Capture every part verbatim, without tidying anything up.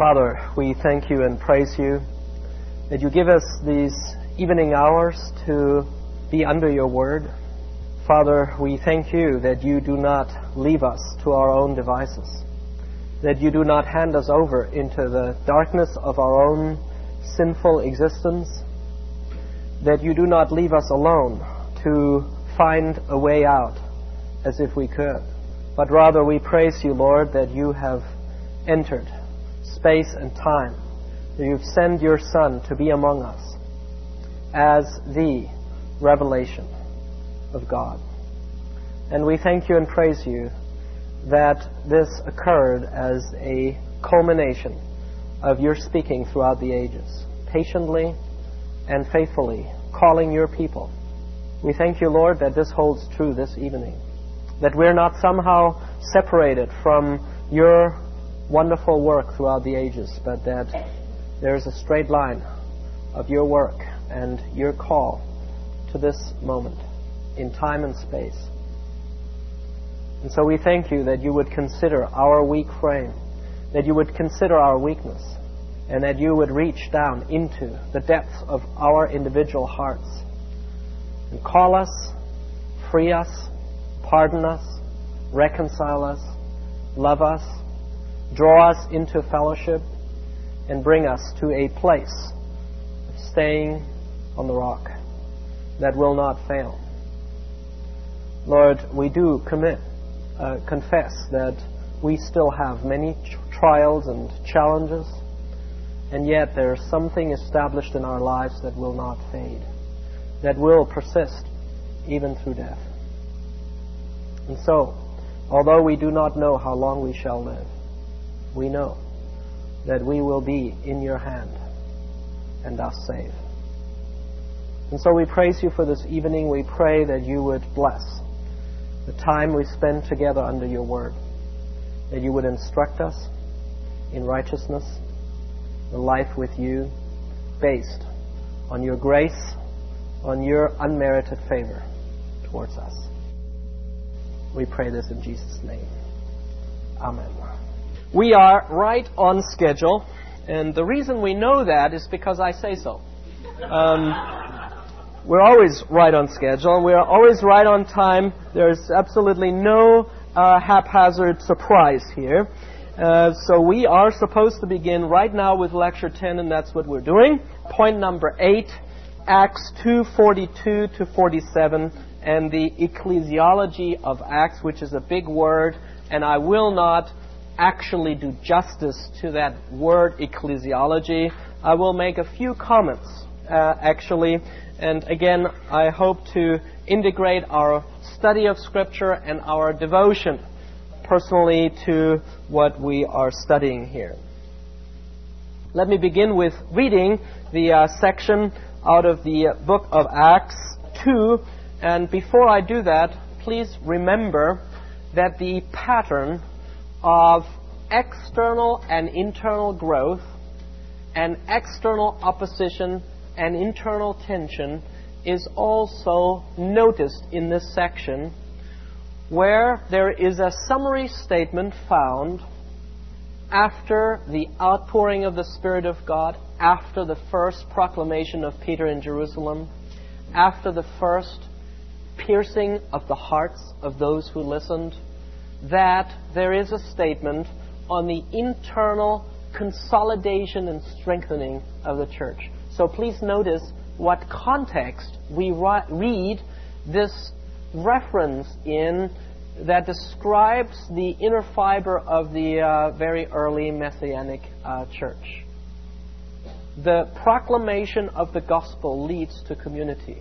Father, we thank you and praise you that you give us these evening hours to be under your word. Father, we thank you that you do not leave us to our own devices, that you do not hand us over into the darkness of our own sinful existence, that you do not leave us alone to find a way out as if we could, but rather we praise you, Lord, that you have entered space and time, that you've sent your Son to be among us as the revelation of God. And we thank you and praise you that this occurred as a culmination of your speaking throughout the ages, patiently and faithfully calling your people. We thank you, Lord, that this holds true this evening, that we're not somehow separated from your wonderful work throughout the ages, but that there's a straight line of your work and your call to this moment in time and space. And so we thank you that you would consider our weak frame, that you would consider our weakness, and that you would reach down into the depths of our individual hearts and call us, free us, pardon us, reconcile us, love us, draw us into fellowship, and bring us to a place of staying on the rock that will not fail. Lord, we do commit, uh, confess that we still have many ch- trials and challenges, and yet there is something established in our lives that will not fade, that will persist even through death. And so, although we do not know how long we shall live, we know that we will be in your hand and thus saved. And so we praise you for this evening. We pray that you would bless the time we spend together under your word, that you would instruct us in righteousness, a life with you based on your grace, on your unmerited favor towards us. We pray this in Jesus' name. Amen. We are right on schedule, and the reason we know that is because I say so. Um, we're always right on schedule. We're always right on time. There's absolutely no uh, haphazard surprise here. Uh, so we are supposed to begin right now with Lecture ten, and that's what we're doing. Point number eight, Acts two forty-two to forty-seven, and the ecclesiology of Acts, which is a big word, and I will not actually do justice to that word ecclesiology. I will make a few comments, uh, actually, and again, I hope to integrate our study of Scripture and our devotion personally to what we are studying here. Let me begin with reading the uh, section out of the uh, book of Acts two, and before I do that, please remember that the pattern of external and internal growth and external opposition and internal tension is also noticed in this section, where there is a summary statement found after the outpouring of the Spirit of God, after the first proclamation of Peter in Jerusalem, after the first piercing of the hearts of those who listened, that there is a statement on the internal consolidation and strengthening of the church. So please notice what context we read this reference in that describes the inner fiber of the uh, very early Messianic uh, church. The proclamation of the gospel leads to community,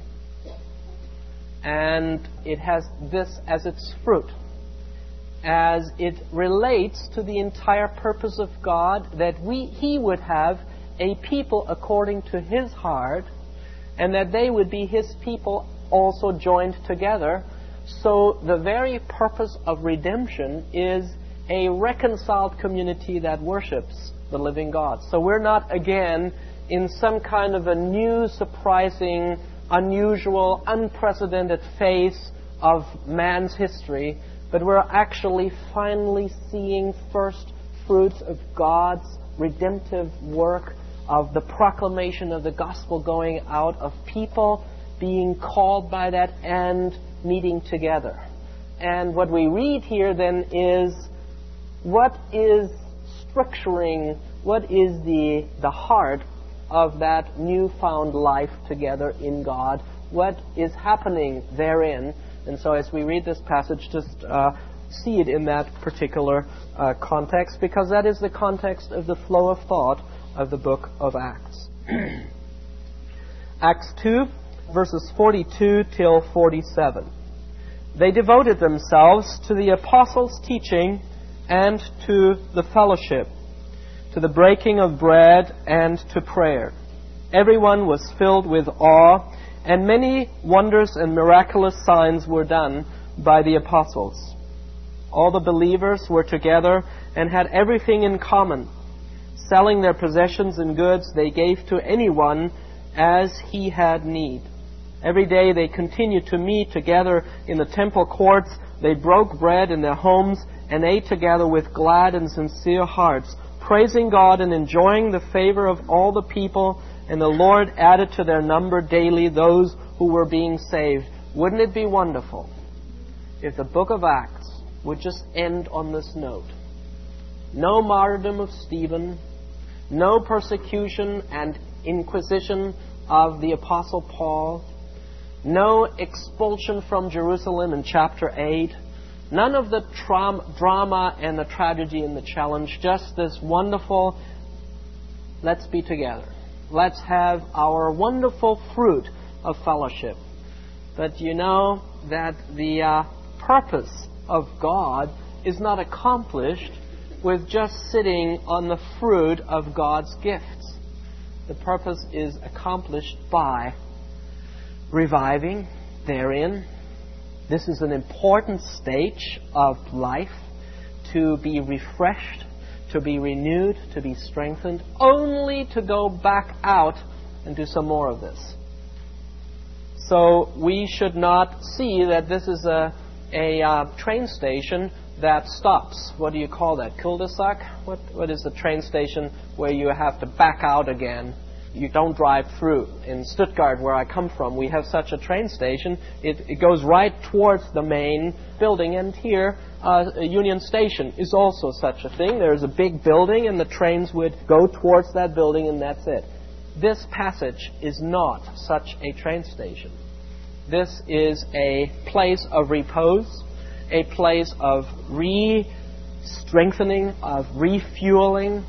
and it has this as its fruit, as it relates to the entire purpose of God, that we He would have a people according to His heart, and that they would be His people also joined together. So the very purpose of redemption is a reconciled community that worships the living God. So we're not, again, in some kind of a new, surprising, unusual, unprecedented phase of man's history, but we're actually finally seeing first fruits of God's redemptive work of the proclamation of the gospel going out, of people being called by that and meeting together. And what we read here then is what is structuring, what is the, the heart of that newfound life together in God, what is happening therein. And so as we read this passage, just uh, see it in that particular uh, context, because that is the context of the flow of thought of the book of Acts. Acts two, verses forty-two till forty-seven. They devoted themselves to the apostles' teaching and to the fellowship, to the breaking of bread and to prayer. Everyone was filled with awe, and many wonders and miraculous signs were done by the apostles. All the believers were together and had everything in common. Selling their possessions and goods, they gave to anyone as he had need. Every day they continued to meet together in the temple courts. They broke bread in their homes and ate together with glad and sincere hearts, praising God and enjoying the favor of all the people. And the Lord added to their number daily those who were being saved. Wouldn't it be wonderful if the book of Acts would just end on this note? No martyrdom of Stephen, no persecution and inquisition of the Apostle Paul, no expulsion from Jerusalem in chapter eight, none of the tra- drama and the tragedy and the challenge, just this wonderful, let's be together. Let's have our wonderful fruit of fellowship. But you know that the uh, purpose of God is not accomplished with just sitting on the fruit of God's gifts. The purpose is accomplished by reviving therein. This is an important stage of life, to be refreshed, to be renewed, to be strengthened, only to go back out and do some more of this. So we should not see that this is a, a uh, train station that stops. What do you call that? Cul-de-sac? What, what is the train station where you have to back out again? You don't drive through. In Stuttgart, where I come from, we have such a train station. It, it goes right towards the main building. And here, uh, Union Station is also such a thing. There's a big building, and the trains would go towards that building, and that's it. This passage is not such a train station. This is a place of repose, a place of re-strengthening, of refueling,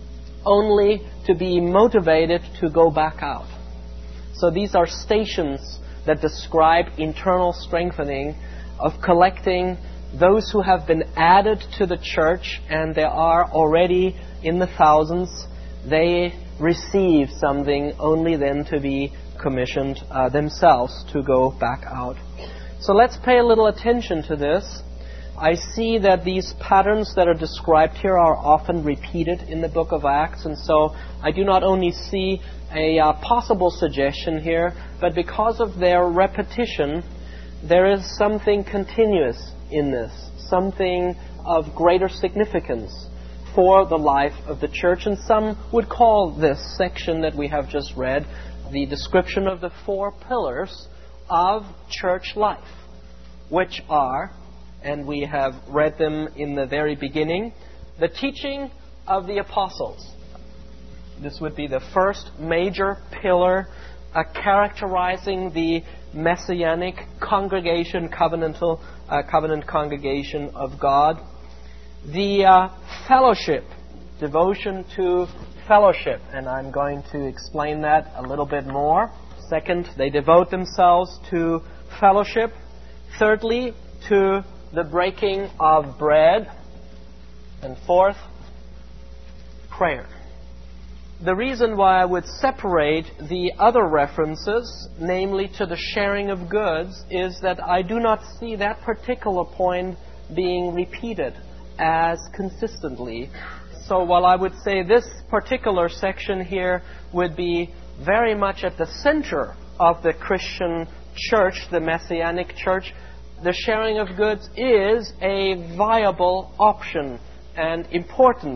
only to be motivated to go back out. So these are stations that describe internal strengthening, of collecting those who have been added to the church, and there are already in the thousands. They receive something only then to be commissioned uh, themselves to go back out. So let's pay a little attention to this. I see that these patterns that are described here are often repeated in the book of Acts, and so I do not only see a uh, possible suggestion here, but because of their repetition, there is something continuous in this, something of greater significance for the life of the church. And some would call this section that we have just read the description of the four pillars of church life, which are, and we have read them in the very beginning, the teaching of the apostles. This would be the first major pillar uh, characterizing the messianic congregation, covenantal, uh, covenant congregation of God. The uh, fellowship, devotion to fellowship, and I'm going to explain that a little bit more. Second, they devote themselves to fellowship. Thirdly, to the breaking of bread. And fourth, prayer. The reason why I would separate the other references, namely to the sharing of goods, is that I do not see that particular point being repeated as consistently. So while I would say this particular section here would be very much at the center of the Christian church, the Messianic church, the sharing of goods is a viable option and important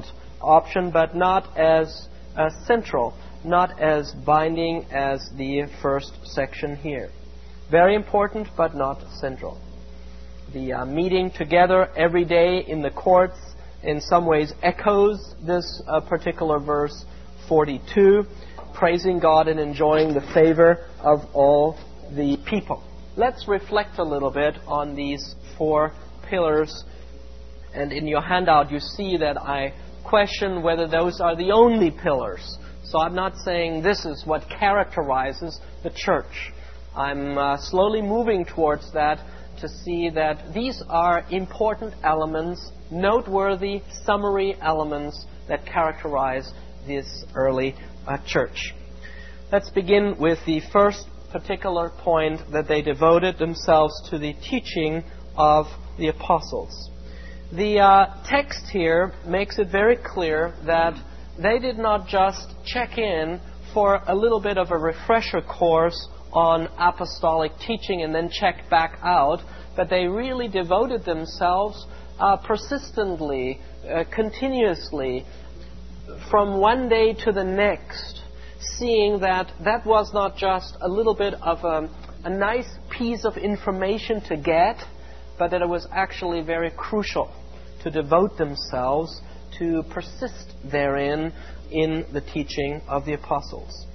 option, but not as uh, central, not as binding as the first section here. Very important, but not central. The uh, meeting together every day in the courts in some ways echoes this uh, particular verse forty-two, praising God and enjoying the favor of all the people. Let's reflect a little bit on these four pillars. And in your handout you see that I question whether those are the only pillars. So I'm not saying this is what characterizes the church. I'm uh, slowly moving towards that to see that these are important elements, noteworthy summary elements that characterize this early uh, church. Let's begin with the first particular point, that they devoted themselves to the teaching of the apostles. The uh, text here makes it very clear that they did not just check in for a little bit of a refresher course on apostolic teaching and then check back out, but they really devoted themselves uh, persistently, uh, continuously, from one day to the next, seeing that that was not just a little bit of a, a nice piece of information to get, but that it was actually very crucial to devote themselves to persist therein in the teaching of the apostles.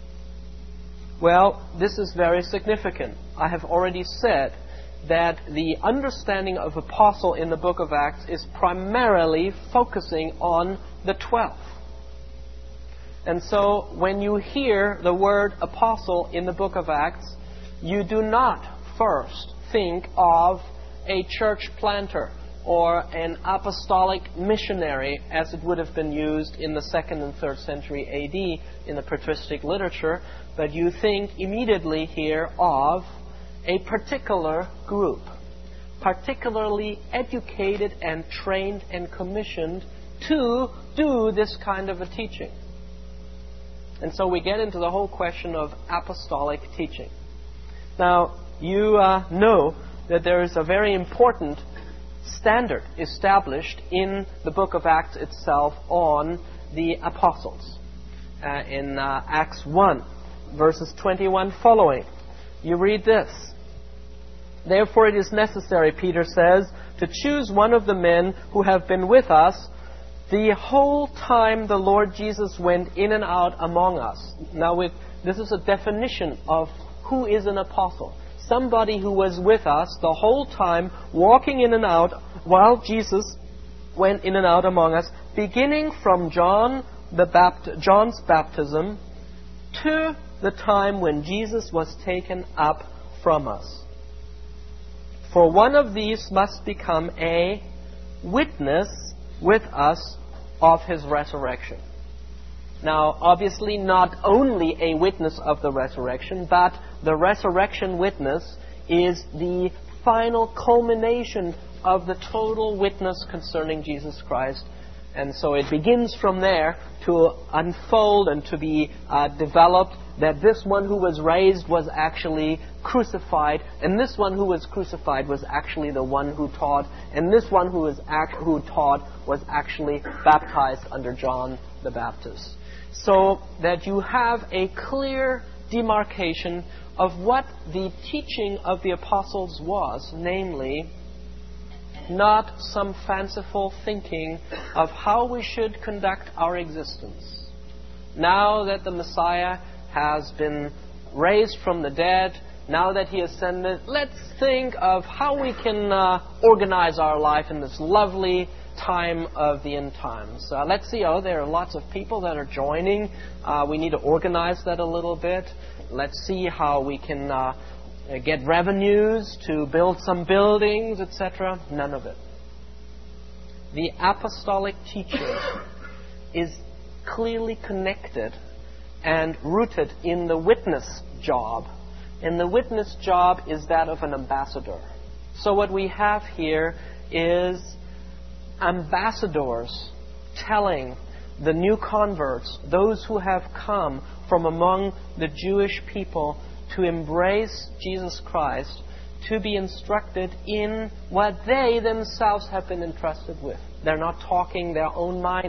Well, this is very significant. I have already said that the understanding of apostle in the book of Acts is primarily focusing on the twelve. And so when you hear the word apostle in the book of Acts, you do not first think of a church planter or an apostolic missionary as it would have been used in the second and third century A D in the patristic literature, but you think immediately here of a particular group, particularly educated and trained and commissioned to do this kind of a teaching. And so we get into the whole question of apostolic teaching. Now, you uh, know that there is a very important standard established in the book of Acts itself on the apostles. Uh, in uh, Acts one, verses twenty-one following, you read this. Therefore it is necessary, Peter says, to choose one of the men who have been with us the whole time the Lord Jesus went in and out among us. Now, with, this is a definition of who is an apostle. Somebody who was with us the whole time, walking in and out, while Jesus went in and out among us, beginning from John the Bapt- John's baptism to the time when Jesus was taken up from us. For one of these must become a witness with us of His resurrection. Now, obviously not only a witness of the resurrection, but the resurrection witness is the final culmination of the total witness concerning Jesus Christ. And so it begins from there to unfold and to be uh, developed that this one who was raised was actually crucified, and this one who was crucified was actually the one who taught, and this one who was act- who taught was actually baptized under John the Baptist. So that you have a clear demarcation of what the teaching of the apostles was, namely, not some fanciful thinking of how we should conduct our existence. Now that the Messiah has been raised from the dead, now that He ascended, let's think of how we can uh, organize our life in this lovely time of the end times. Uh, let's see, oh, there are lots of people that are joining. Uh, we need to organize that a little bit. Let's see how we can uh, get revenues to build some buildings, et cetera. None of it. The apostolic teaching is clearly connected and rooted in the witness job. And the witness job is that of an ambassador. So what we have here is ambassadors telling the new converts, those who have come from among the Jewish people, to embrace Jesus Christ, to be instructed in what they themselves have been entrusted with. They're not talking their own mind.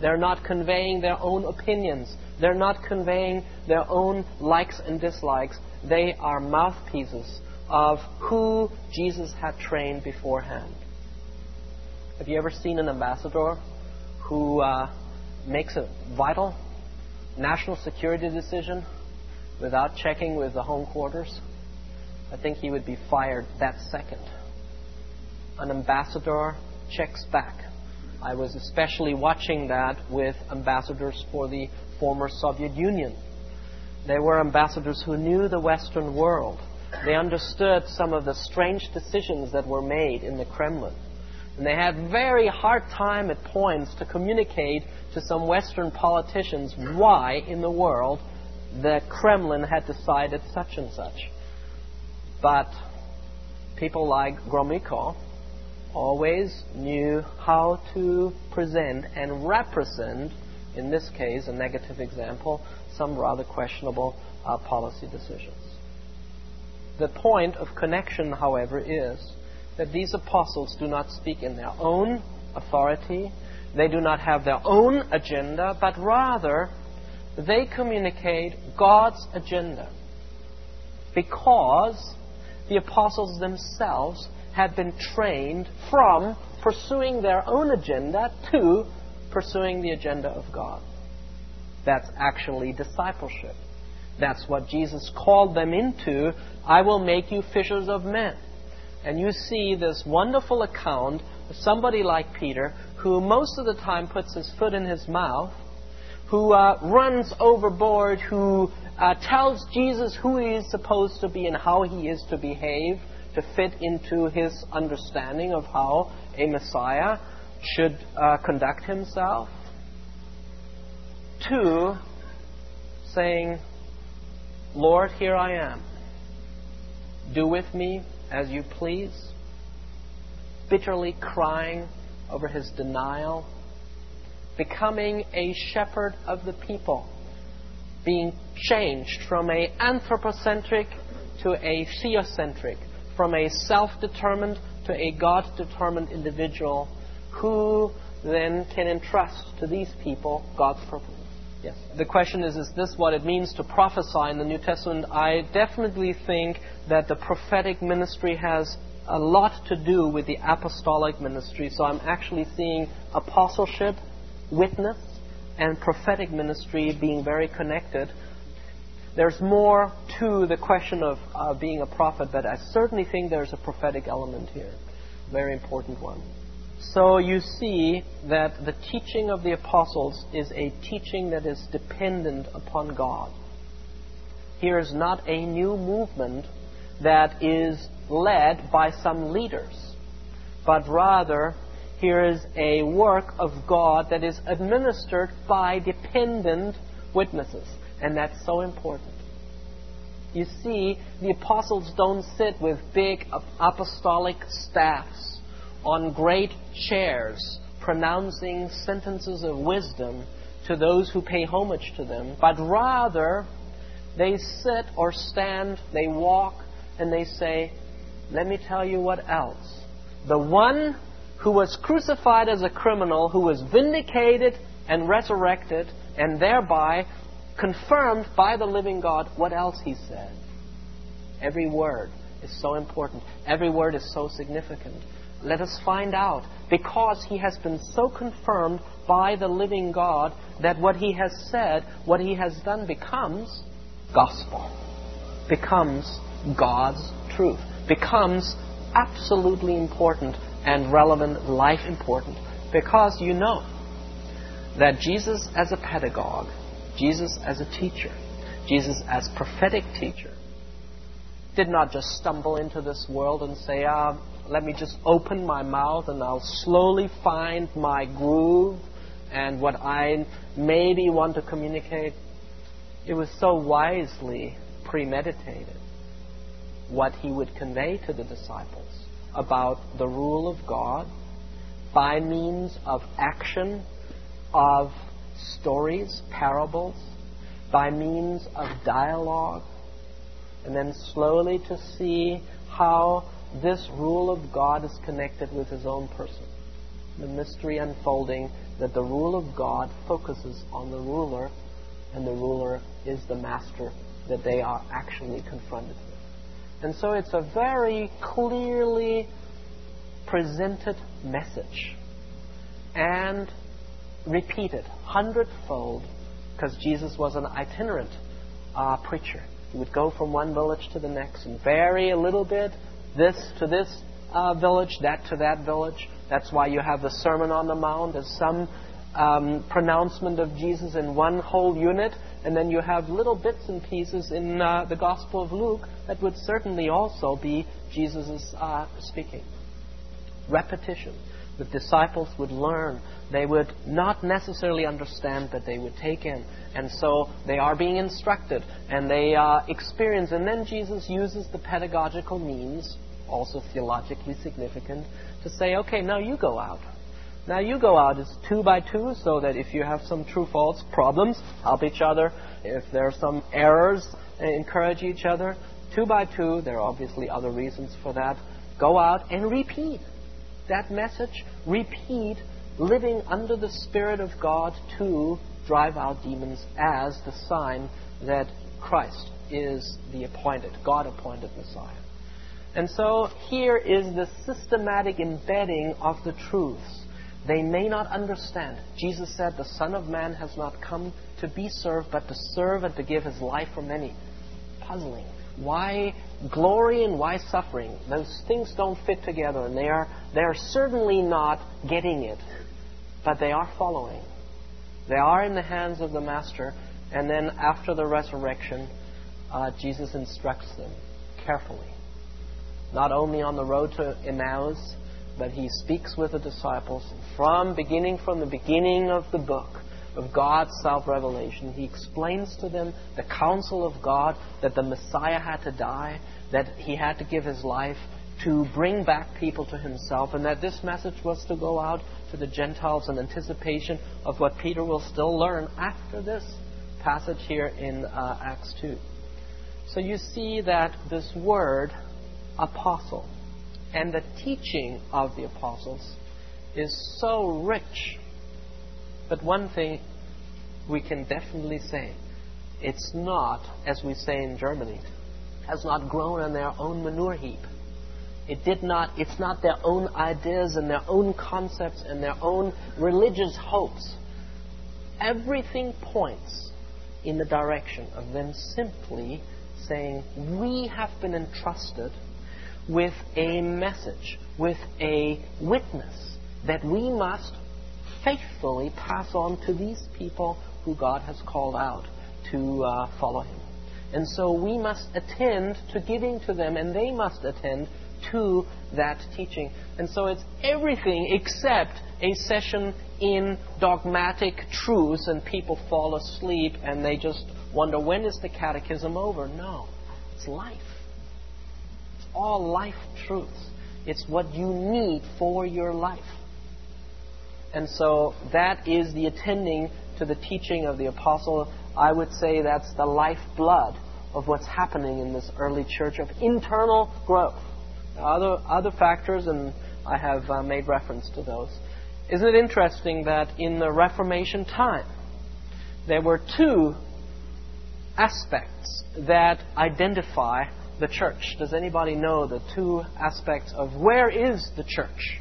They're not conveying their own opinions. They're not conveying their own likes and dislikes. They are mouthpieces of who Jesus had trained beforehand. Have you ever seen an ambassador who uh, makes a vital national security decision without checking with the home quarters? I think he would be fired that second. An ambassador checks back. I was especially watching that with ambassadors for the former Soviet Union. They were ambassadors who knew the Western world. They understood some of the strange decisions that were made in the Kremlin. And they had very hard time at points to communicate to some Western politicians why in the world the Kremlin had decided such and such. But people like Gromyko always knew how to present and represent, in this case, a negative example, some rather questionable uh, policy decisions. The point of connection, however, is that these apostles do not speak in their own authority. They do not have their own agenda, but rather they communicate God's agenda, because the apostles themselves had been trained from pursuing their own agenda to pursuing the agenda of God. That's actually discipleship. That's what Jesus called them into. I will make you fishers of men. And you see this wonderful account of somebody like Peter, who most of the time puts his foot in his mouth, who uh, runs overboard, who uh, tells Jesus who he is supposed to be and how he is to behave to fit into his understanding of how a Messiah should uh, conduct himself, to saying, Lord, here I am. Do with me as you please. Bitterly crying over his denial. Becoming a shepherd of the people. Being changed from an anthropocentric to a theocentric. From a self-determined to a God-determined individual who then can entrust to these people God's purpose. Yes. The question is, is this what it means to prophesy in the New Testament? I definitely think that the prophetic ministry has a lot to do with the apostolic ministry. So I'm actually seeing apostleship, witness, and prophetic ministry being very connected. There's more to the question of uh, being a prophet, but I certainly think there's a prophetic element here. Very important one. So you see that the teaching of the apostles is a teaching that is dependent upon God. Here is not a new movement that is led by some leaders, but rather here is a work of God that is administered by dependent witnesses. And that's so important. You see, the apostles don't sit with big apostolic staffs on great chairs pronouncing sentences of wisdom to those who pay homage to them, but rather they sit or stand, they walk, and they say, let me tell you what else. The one who was crucified as a criminal, who was vindicated and resurrected, and thereby confirmed by the living God what else he said. Every word is so important. Every word is so significant. Let us find out, because he has been so confirmed by the living God, that what he has said, what he has done becomes gospel, becomes God's truth, becomes absolutely important and relevant, life important, because you know that Jesus as a pedagogue, Jesus as a teacher, Jesus as prophetic teacher, did not just stumble into this world and say, ah, let me just open my mouth and I'll slowly find my groove and what I maybe want to communicate. It was so wisely premeditated what he would convey to the disciples about the rule of God by means of action, of stories, parables, by means of dialogue, and then slowly to see how this rule of God is connected with his own person. The mystery unfolding that the rule of God focuses on the ruler, and the ruler is the master that they are actually confronted with. And so it's a very clearly presented message and repeated hundredfold, because Jesus was an itinerant uh, preacher. He would go from one village to the next and vary a little bit, this to this uh, village, that to that village. That's why you have the Sermon on the Mount as some um, pronouncement of Jesus in one whole unit, and then you have little bits and pieces in uh, the Gospel of Luke that would certainly also be Jesus' uh, speaking. Repetition. The disciples would learn. They would not necessarily understand, but they would take in. And so they are being instructed, and they uh, experience. And then Jesus uses the pedagogical means, also theologically significant, to say, okay, now you go out. Now you go out. It's two by two, so that if you have some true-false problems, help each other. If there are some errors, encourage each other. Two by two. There are obviously other reasons for that. Go out and repeat that message. Repeat living under the Spirit of God to drive out demons as the sign that Christ is the appointed, God-appointed Messiah. And so here is the systematic embedding of the truths. They may not understand. Jesus said, the Son of Man has not come to be served, but to serve and to give His life for many. Puzzling. Why glory and why suffering? Those things don't fit together, and they are, they are certainly not getting it, but they are following. They are in the hands of the Master, and then after the resurrection, uh, Jesus instructs them carefully. Not only on the road to Emmaus, but He speaks with the disciples from beginning, from the beginning of the book of God's self-revelation. He explains to them the counsel of God, that the Messiah had to die, that He had to give His life to bring back people to Himself, and that this message was to go out to the Gentiles in anticipation of what Peter will still learn after this passage here in uh, Acts two. So you see that this word, apostle, and the teaching of the apostles is so rich. But one thing we can definitely say, it's not, as we say in Germany, has not grown on their own manure heap. It did not, it's not their own ideas and their own concepts and their own religious hopes. Everything points in the direction of them simply saying, we have been entrusted with a message, with a witness that we must faithfully pass on to these people who God has called out to uh, follow Him. And so we must attend to giving to them, and they must attend to that teaching. And so it's everything except a session in dogmatic truths, and people fall asleep and they just wonder, when is the catechism over? No, it's life. It's all life truths. It's what you need for your life. And so that is the attending to the teaching of the apostle. I would say that's the lifeblood of what's happening in this early church, of internal growth. Other other factors, and I have uh, made reference to those. Isn't it interesting that in the Reformation time, there were two aspects that identify the church? Does anybody know the two aspects of where is the church?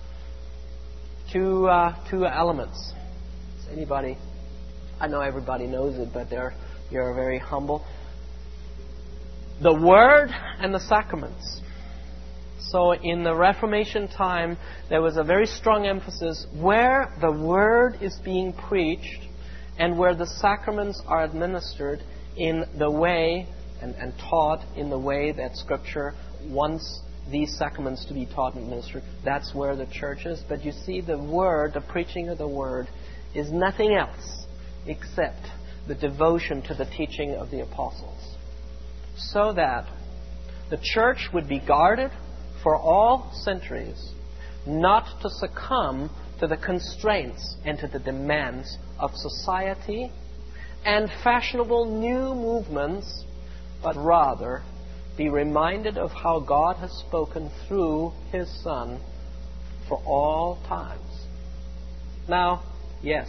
Two, uh, two elements. Does anybody? I know everybody knows it, but they're, you're very humble. The Word and the sacraments. So in the Reformation time, there was a very strong emphasis where the Word is being preached and where the sacraments are administered in the way and, and taught in the way that Scripture wants these sacraments to be taught and administered. That's where the church is. But you see, the Word, the preaching of the Word, is nothing else except the devotion to the teaching of the apostles, so that the church would be guarded for all centuries, not to succumb to the constraints and to the demands of society and fashionable new movements, but rather be reminded of how God has spoken through His Son for all times. Now, Yes,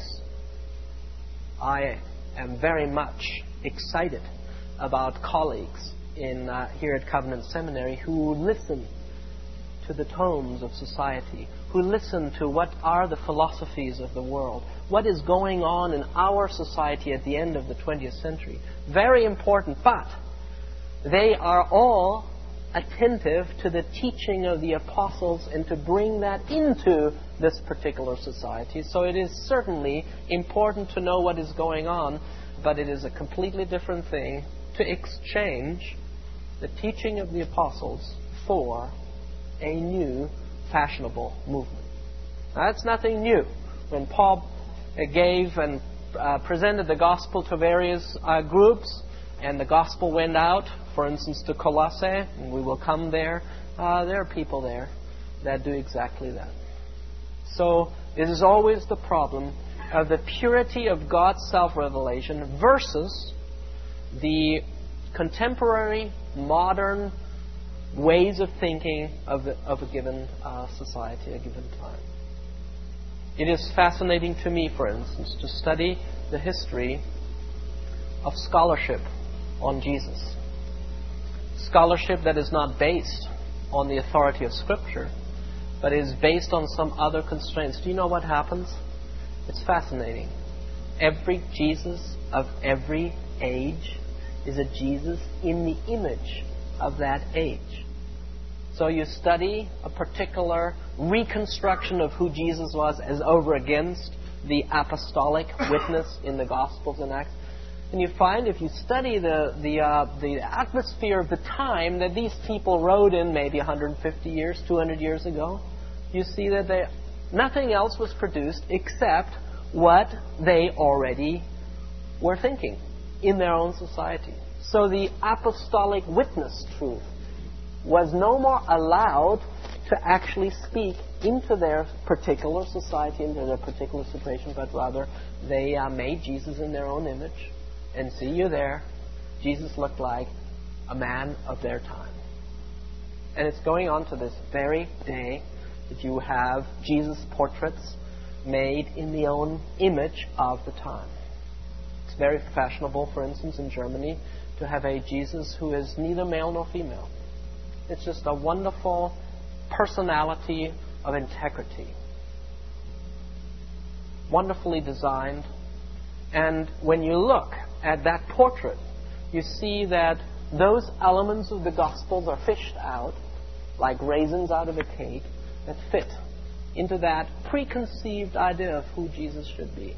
I am very much excited about colleagues in uh, here at Covenant Seminary who listen to the tones of society, who listen to what are the philosophies of the world, what is going on in our society at the end of the twentieth century. Very important, but they are all attentive to the teaching of the apostles and to bring that into this particular society. So it is certainly important to know what is going on, but it is a completely different thing to exchange the teaching of the apostles for a new fashionable movement. Now, that's nothing new. When Paul gave and uh, presented the gospel to various uh, groups, and the gospel went out, for instance, to Colossae, and we will come there, uh, there are people there that do exactly that. So it is always the problem of the purity of God's self-revelation versus the contemporary, modern ways of thinking of, the, of a given uh, society, a given time. It is fascinating to me, for instance, to study the history of scholarship on Jesus. Scholarship that is not based on the authority of Scripture, but is based on some other constraints. Do you know what happens? It's fascinating. Every Jesus of every age is a Jesus in the image of that age. So you study a particular reconstruction of who Jesus was as over against the apostolic witness in the Gospels and Acts. And you find, if you study the the, uh, the atmosphere of the time that these people wrote in, maybe one hundred fifty years, two hundred years ago, you see that they, nothing else was produced except what they already were thinking in their own society. So the apostolic witness truth was no more allowed to actually speak into their particular society, into their particular situation, but rather they uh, made Jesus in their own image. And see you there, Jesus looked like a man of their time. And it's going on to this very day that you have Jesus portraits made in the own image of the time. It's very fashionable, for instance, in Germany, to have a Jesus who is neither male nor female. It's just a wonderful personality of integrity. Wonderfully designed. And when you look at that portrait, you see that those elements of the Gospels are fished out, like raisins out of a cake, that fit into that preconceived idea of who Jesus should be.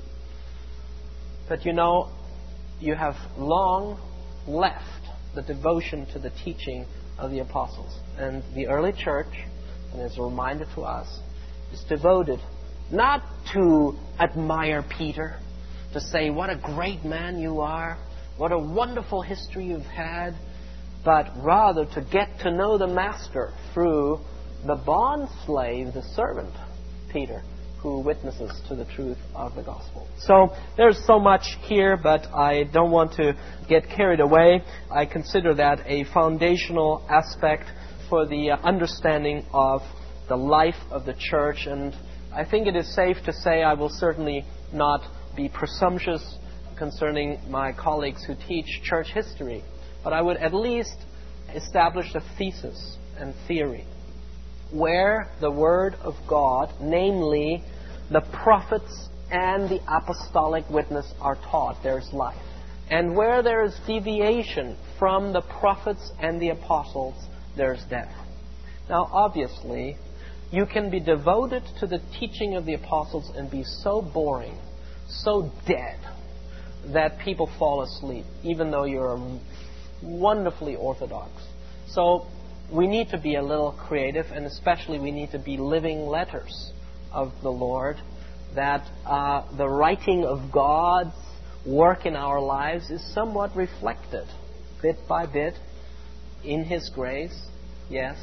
But you know, you have long left the devotion to the teaching of the apostles. And the early church, and as a reminder to us, is devoted not to admire Peter, to say, what a great man you are, what a wonderful history you've had, but rather to get to know the Master through the bond slave, the servant, Peter, who witnesses to the truth of the gospel. So there's so much here, but I don't want to get carried away. I consider that a foundational aspect for the understanding of the life of the church, and I think it is safe to say I will certainly not be presumptuous concerning my colleagues who teach church history, but I would at least establish a thesis and theory where the Word of God, namely the prophets and the apostolic witness, are taught, there's life. And where there is deviation from the prophets and the apostles, there's death. Now, obviously, you can be devoted to the teaching of the apostles and be so boring, so dead, that people fall asleep, even though you're wonderfully orthodox. So we need to be a little creative, and especially we need to be living letters of the Lord, that uh, the writing of God's work in our lives is somewhat reflected, bit by bit, in His grace, yes,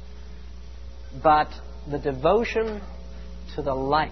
but the devotion to the life,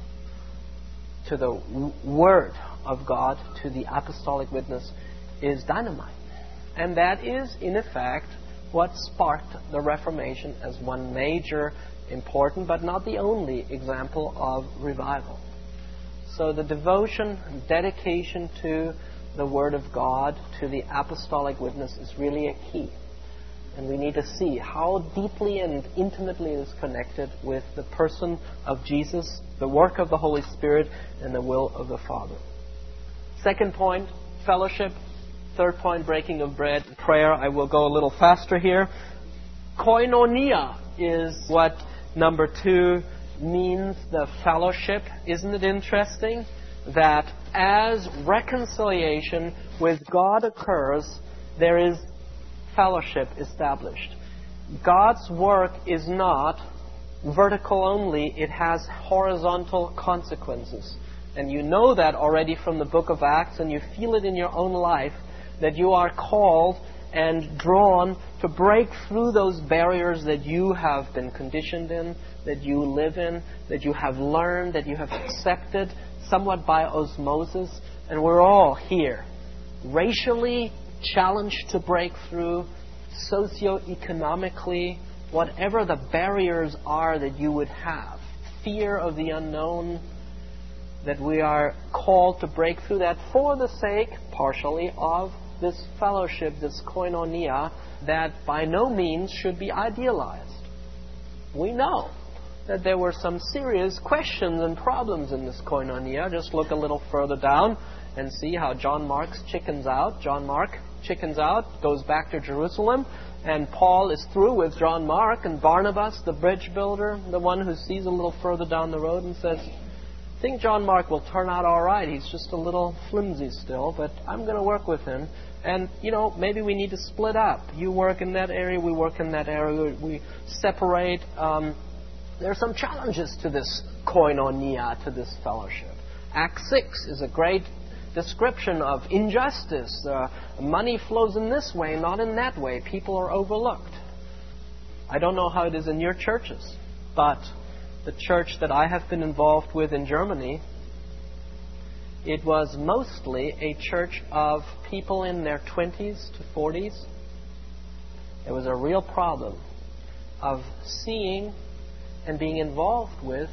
to the w- Word of God, to the apostolic witness, is dynamite. And that is, in effect, what sparked the Reformation as one major, important, but not the only example of revival. So the devotion, dedication to the Word of God, to the apostolic witness is really a key. And we need to see how deeply and intimately it is connected with the person of Jesus, the work of the Holy Spirit, and the will of the Father. Second point, fellowship. Third point, breaking of bread. Prayer, I will go a little faster here. Koinonia is what number two means, the fellowship. Isn't it interesting that as reconciliation with God occurs, there is fellowship established. God's work is not vertical only, it has horizontal consequences. And you know that already from the book of Acts, and you feel it in your own life, that you are called and drawn to break through those barriers that you have been conditioned in, that you live in, that you have learned, that you have accepted somewhat by osmosis. And we're all here, racially challenged to break through, socioeconomically, whatever the barriers are that you would have, fear of the unknown, that we are called to break through that for the sake, partially, of this fellowship, this koinonia, that by no means should be idealized. We know that there were some serious questions and problems in this koinonia. Just look a little further down and see how John Mark's chickens out. John Mark chickens out, goes back to Jerusalem, and Paul is through with John Mark, and Barnabas, the bridge builder, the one who sees a little further down the road and says, I think John Mark will turn out all right. He's just a little flimsy still, but I'm going to work with him. And, you know, maybe we need to split up. You work in that area, we work in that area, we separate. Um, there are some challenges to this koinonia, to this fellowship. Act six is a great description of injustice. Uh, money flows in this way, not in that way. People are overlooked. I don't know how it is in your churches, but the church that I have been involved with in Germany, it was mostly a church of people in their twenties to forties. There was a real problem of seeing and being involved with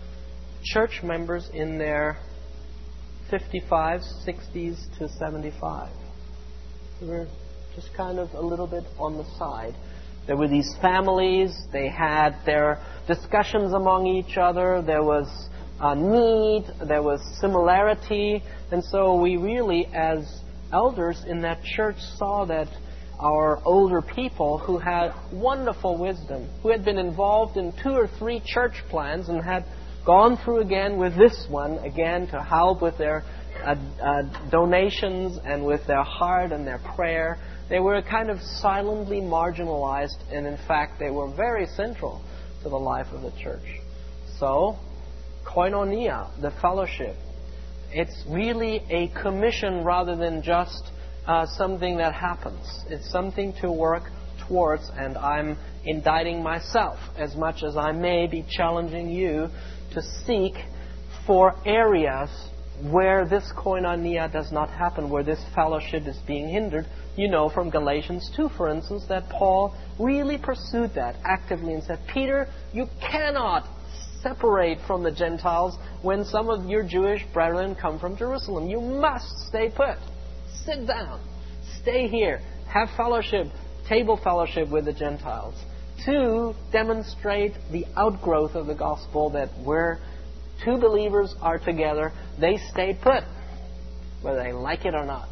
church members in their fifty-fives, sixties to seventy-five. They were just kind of a little bit on the side. There were these families, they had their discussions among each other, there was a need, there was similarity, and so we really, as elders in that church, saw that our older people who had wonderful wisdom, who had been involved in two or three church plans and had gone through again with this one, again to help with their uh, uh, donations and with their heart and their prayer. They were kind of silently marginalized, and in fact they were very central to the life of the church. So, koinonia, the fellowship, it's really a commission rather than just uh, something that happens. It's something to work towards, and I'm indicting myself as much as I may be challenging you to seek for areas where this koinonia does not happen, where this fellowship is being hindered. You know from Galatians two, for instance, that Paul really pursued that actively and said, Peter, you cannot separate from the Gentiles when some of your Jewish brethren come from Jerusalem. You must stay put. Sit down. Stay here. Have fellowship, table fellowship with the Gentiles, to demonstrate the outgrowth of the gospel, that where two believers are together, they stay put, whether they like it or not.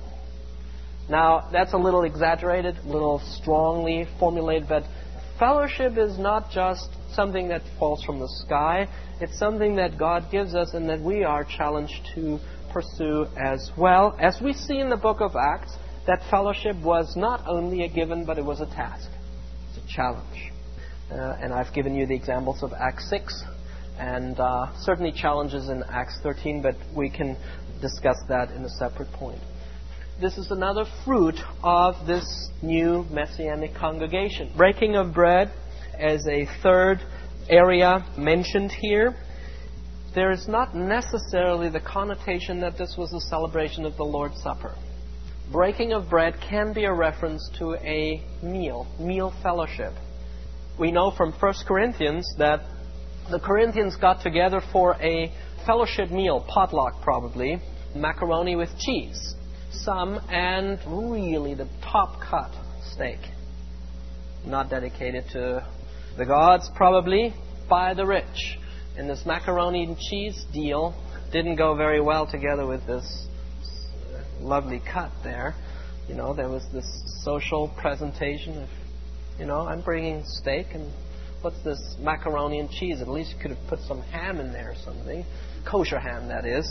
Now, that's a little exaggerated, a little strongly formulated, but fellowship is not just something that falls from the sky. It's something that God gives us and that we are challenged to pursue as well. As we see in the book of Acts, that fellowship was not only a given, but it was a task. It's a challenge. Uh, and I've given you the examples of Acts six and uh, certainly challenges in Acts thirteen, but we can discuss that in a separate point. This is another fruit of this new Messianic congregation. Breaking of bread as a third area mentioned here. There is not necessarily the connotation that this was a celebration of the Lord's Supper. Breaking of bread can be a reference to a meal, meal fellowship. We know from First Corinthians that the Corinthians got together for a fellowship meal, potluck probably, macaroni with cheese, some, and really the top cut steak. Not dedicated to the gods, probably, by the rich. And this macaroni and cheese deal didn't go very well together with this lovely cut there. You know, there was this social presentation of, you know, I'm bringing steak and what's this macaroni and cheese? At least you could have put some ham in there or something. Kosher ham, that is.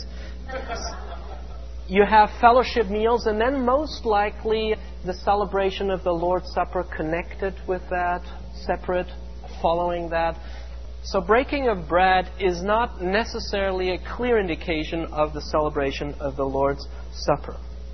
You have fellowship meals, and then most likely the celebration of the Lord's Supper connected with that, separate, following that. So breaking of bread is not necessarily a clear indication of the celebration of the Lord's Supper.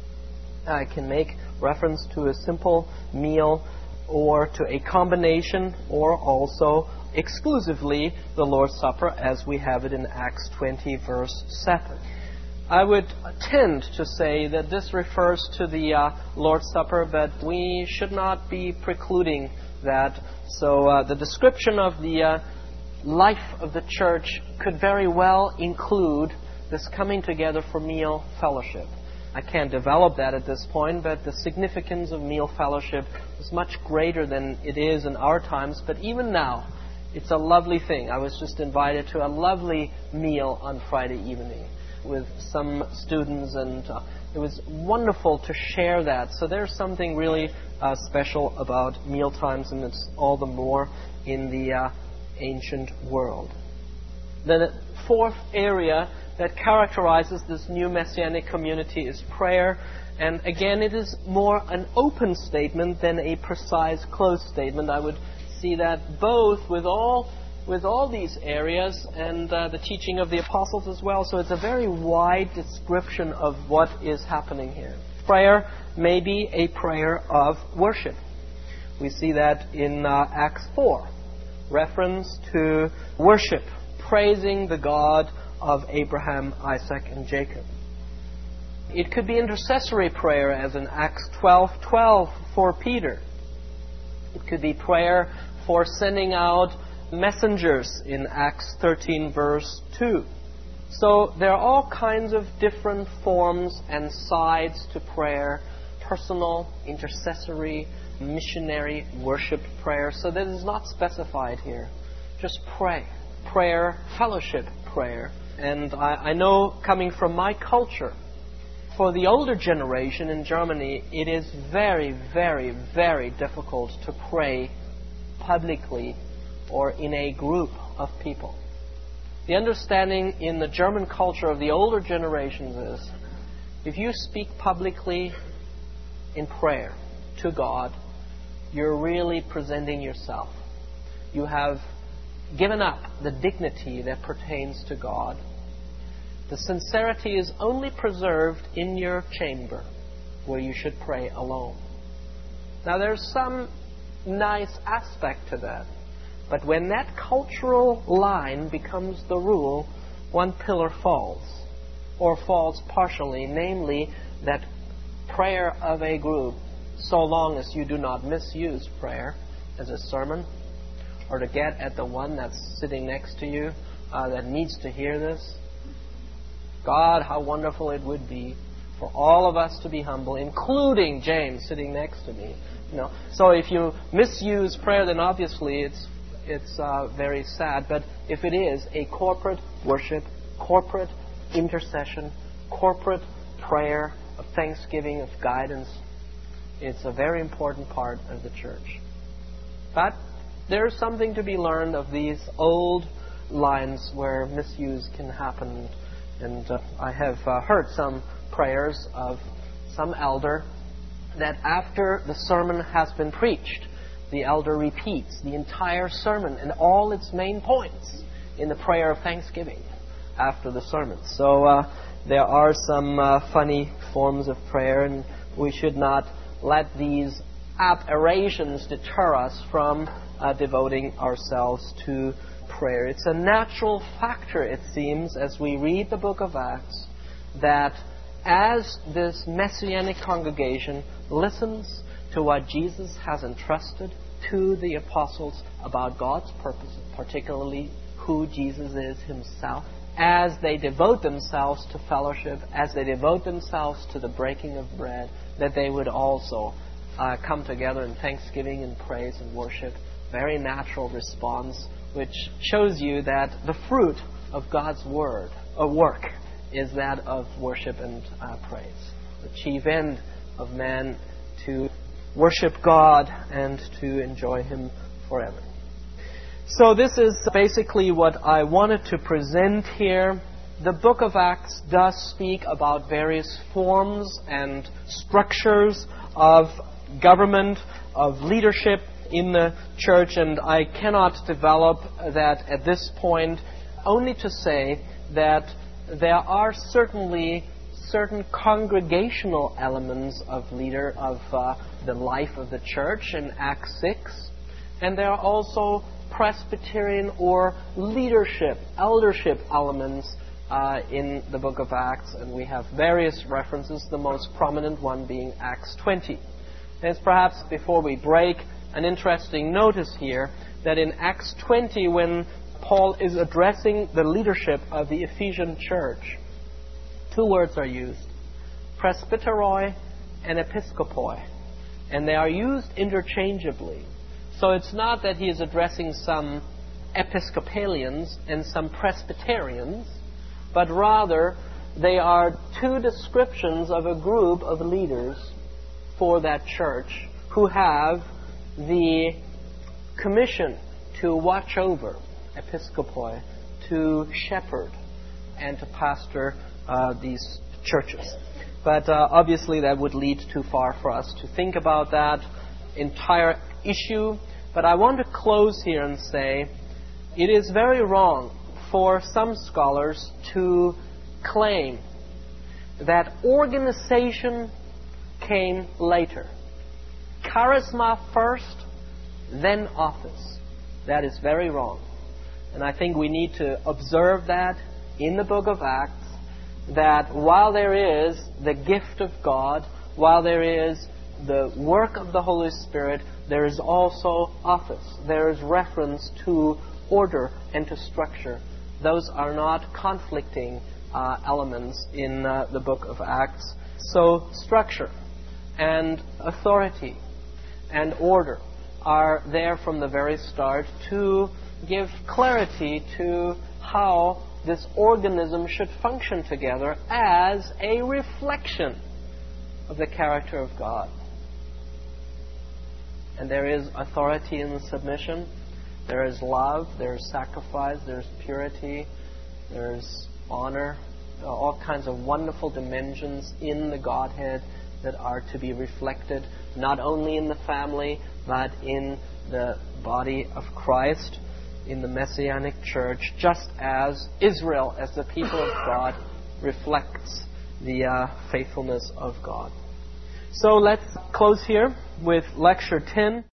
I can make reference to a simple meal or to a combination or also exclusively the Lord's Supper as we have it in Acts twenty verse seven. I would tend to say that this refers to the uh, Lord's Supper, but we should not be precluding that. So uh, the description of the uh, life of the church could very well include this coming together for meal fellowship. I can't develop that at this point, but the significance of meal fellowship is much greater than it is in our times. But even now, it's a lovely thing. I was just invited to a lovely meal on Friday evening with some students, and uh, it was wonderful to share that. So there's something really uh, special about meal times, and it's all the more in the uh, ancient world. The fourth area that characterizes this new Messianic community is prayer. And again, it is more an open statement than a precise closed statement. I would see that both with all with all these areas and uh, the teaching of the apostles as well. So it's a very wide description of what is happening here. Prayer may be a prayer of worship. We see that in uh, Acts four. Reference to worship, praising the God of Abraham, Isaac, and Jacob. It could be intercessory prayer, as in Acts twelve twelve for Peter. It could be prayer for sending out messengers in Acts thirteen verse two. So there are all kinds of different forms and sides to prayer: personal, intercessory, missionary, worship prayer. So that is not specified here. Just pray. Prayer, fellowship prayer. And I, I know, coming from my culture, for the older generation in Germany, it is very, very, very difficult to pray publicly or in a group of people. The understanding in the German culture of the older generations is, if you speak publicly in prayer to God, you're really presenting yourself. You have given up the dignity that pertains to God. The sincerity is only preserved in your chamber, where you should pray alone. Now, there's some nice aspect to that. But when that cultural line becomes the rule, one pillar falls, or falls partially, namely that prayer of a group, so long as you do not misuse prayer as a sermon, or to get at the one that's sitting next to you uh, that needs to hear this. God, how wonderful it would be for all of us to be humble, including James sitting next to me. You know, so if you misuse prayer, then obviously it's it's uh, very sad. But if it is a corporate worship, corporate intercession, corporate prayer of thanksgiving, of guidance, it's a very important part of the church. But there's something to be learned of these old lines where misuse can happen. And uh, I have uh, heard some prayers of some elder that after the sermon has been preached, the elder repeats the entire sermon and all its main points in the prayer of thanksgiving after the sermon. So uh, there are some uh, funny forms of prayer, and we should not let these aberrations deter us from uh, devoting ourselves to prayer. It's a natural factor, it seems, as we read the book of Acts, that as this Messianic congregation listens to what Jesus has entrusted to the apostles about God's purposes, particularly who Jesus is himself, as they devote themselves to fellowship, as they devote themselves to the breaking of bread, that they would also uh, come together in thanksgiving and praise and worship. Very natural response, which shows you that the fruit of God's word, or work, is that of worship and uh, praise. The chief end of man to worship God and to enjoy Him forever. So this is basically what I wanted to present here. The book of Acts does speak about various forms and structures of government, of leadership in the church, and I cannot develop that at this point, only to say that there are certainly certain congregational elements of leader of uh, the life of the church in Acts six, and there are also Presbyterian or leadership, eldership elements uh, in the book of Acts, and we have various references, the most prominent one being Acts twenty. There's perhaps, before we break, an interesting notice here that in Acts twenty, when Paul is addressing the leadership of the Ephesian church, two words are used, presbyteroi and episkopoi, and they are used interchangeably. So it's not that he is addressing some Episcopalians and some Presbyterians, but rather they are two descriptions of a group of leaders for that church who have the commission to watch over, episkopoi, to shepherd and to pastor uh, these churches. But uh, obviously that would lead too far for us to think about that entire issue. But I want to close here and say it is very wrong for some scholars to claim that organization came later. Charisma first, then office. That is very wrong. And I think we need to observe that in the book of Acts, that while there is the gift of God, while there is the work of the Holy Spirit, there is also office. There is reference to order and to structure. Those are not conflicting uh, elements in uh, the book of Acts. So structure and authority and order are there from the very start to give clarity to how this organism should function together as a reflection of the character of God. And there is authority in the submission. There is love. There is sacrifice. There is purity. There is honor. There are all kinds of wonderful dimensions in the Godhead that are to be reflected not only in the family, but in the body of Christ, in the Messianic church, just as Israel, as the people of God, reflects the uh, faithfulness of God. So let's close here with lecture ten.